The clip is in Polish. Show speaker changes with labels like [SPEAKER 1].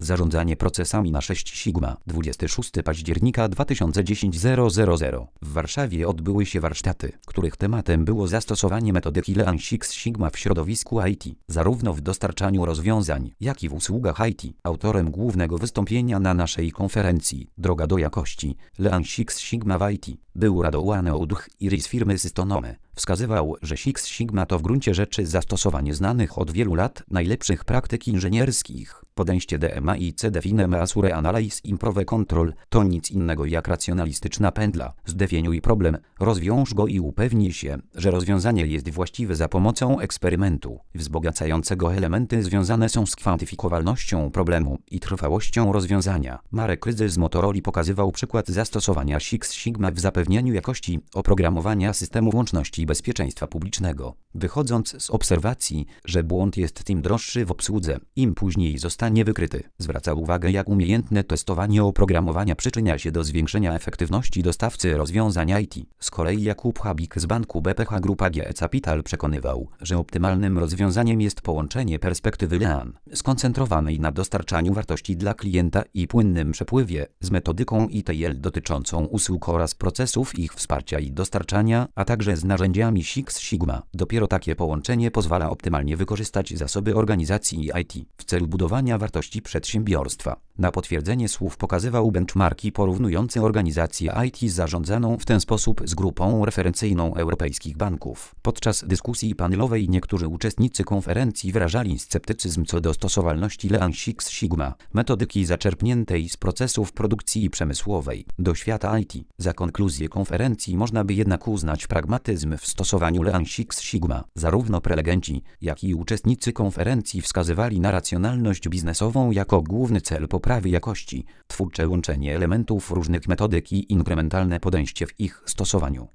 [SPEAKER 1] Zarządzanie procesami na 6 Sigma. 26 października 2010 000. W Warszawie odbyły się warsztaty, których tematem było zastosowanie metodyki Lean Six Sigma w środowisku IT, zarówno w dostarczaniu rozwiązań, jak i w usługach IT. Autorem głównego wystąpienia na naszej konferencji Droga do jakości Lean Six Sigma w IT był Radovan Oudh-Iry z firmy Systonome. Wskazywał, że Six Sigma to w gruncie rzeczy zastosowanie znanych od wielu lat najlepszych praktyk inżynierskich. Podejście DMA i Define Measure Analyze Improve Control to nic innego jak racjonalistyczna pętla. Zdefiniuj problem, rozwiąż go i upewnij się, że rozwiązanie jest właściwe za pomocą eksperymentu, wzbogacającego elementy związane są z kwantyfikowalnością problemu i trwałością rozwiązania. Marek Rydze z Motorola pokazywał przykład zastosowania Six Sigma w zapewnianiu jakości oprogramowania systemu łączności bezpieczeństwa publicznego, wychodząc z obserwacji, że błąd jest tym droższy w obsłudze, im później zostanie wykryty. Zwraca uwagę, jak umiejętne testowanie oprogramowania przyczynia się do zwiększenia efektywności dostawcy rozwiązań IT. Z kolei Jakub Habik z banku BPH Grupa GE Capital przekonywał, że optymalnym rozwiązaniem jest połączenie perspektywy Lean, skoncentrowanej na dostarczaniu wartości dla klienta i płynnym przepływie, z metodyką ETL dotyczącą usług oraz procesów ich wsparcia i dostarczania, a także z narzędziami Six Sigma. Dopiero takie połączenie pozwala optymalnie wykorzystać zasoby organizacji IT w celu budowania wartości przedsiębiorstwa. Na potwierdzenie słów pokazywał benchmarki porównujące organizację IT zarządzaną w ten sposób z grupą referencyjną europejskich banków. Podczas dyskusji panelowej niektórzy uczestnicy konferencji wyrażali sceptycyzm co do stosowalności Lean Six Sigma, metodyki zaczerpniętej z procesów produkcji przemysłowej, do świata IT. Za konkluzję konferencji można by jednak uznać pragmatyzm w stosowaniu Lean Six Sigma. Zarówno prelegenci, jak i uczestnicy konferencji wskazywali na racjonalność biznesową jako główny cel poprawy jakości, twórcze łączenie elementów różnych metodyk i inkrementalne podejście w ich stosowaniu.